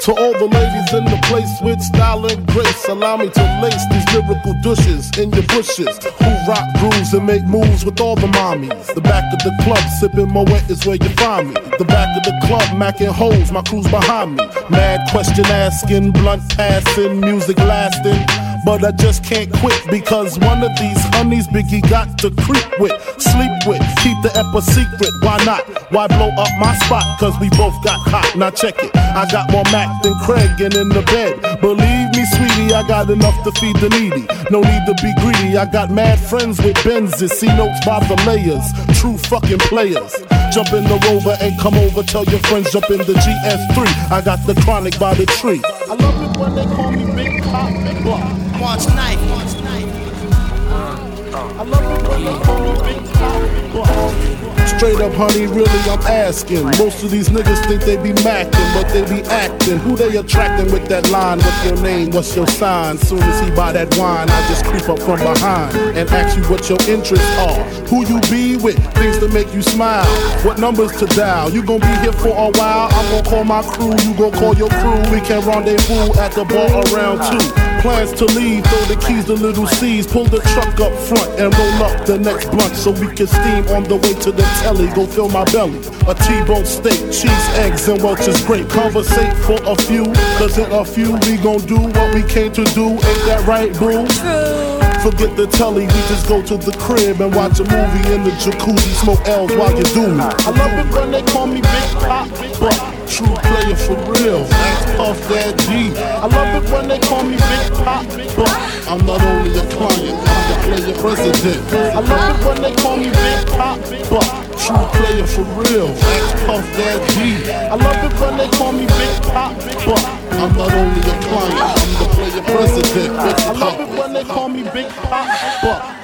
To all the ladies in the place with style and grace, allow me to lace these lyrical douches in your bushes who rock grooves and make moves with all the mommies. The back of the club sipping Moet is where you find me. The back of the club macking hoes, my crew's behind me. Mad question asking, blunt passing, music lasting. But I just can't quit because one of these honeys Biggie got to creep with, sleep with, keep the ep a secret. Why not? Why blow up my spot? Cause we both got hot. Now check it. I got more Mac than Craig and in the bed. Believe me, sweetie, I got enough to feed the needy. No need to be greedy. I got mad friends with Benzes. See notes by the layers. True fucking players. Jump in the Rover and come over. Tell your friends jump in the GS3. I got the chronic by the tree. I love it when they call me Big Pop, Big Block. March 9th. I love it when they call me Big Pop, Big Block. Straight up, honey, really, I'm asking. Most of these niggas think they be macking, but they be acting. Who they attracting with that line? What's your name? What's your sign? Soon as he buy that wine, I just creep up from behind and ask you what your interests are. Who you be with? Things to make you smile. What numbers to dial? You gon' be here for a while. I'm gon' call my crew. You gon' call your crew. We can rendezvous at the bar around 2. Plans to leave, throw the keys to Little C's. Pull the truck up front and roll up the next blunt so we can steam on the way to the telly. Go fill my belly. A T-bone steak, cheese, eggs, and Welch's grape. Conversate for a few, cause in a few we gon' do what we came to do. Ain't that right, boo? Forget the telly, we just go to the crib and watch a movie in the jacuzzi, smoke L's while you do me. I love it when they call me Big Pop, but true player for real, that's Puff Daddy. I love it when they call me Big Pop, but I'm not only a client, I'm the player president. I love it when they call me Big Pop, but true player for real, that's Puff Daddy. I love it when they call me Big Pop, but I'm not only a client, I'm the player president. I love it when they call me Big Pop, but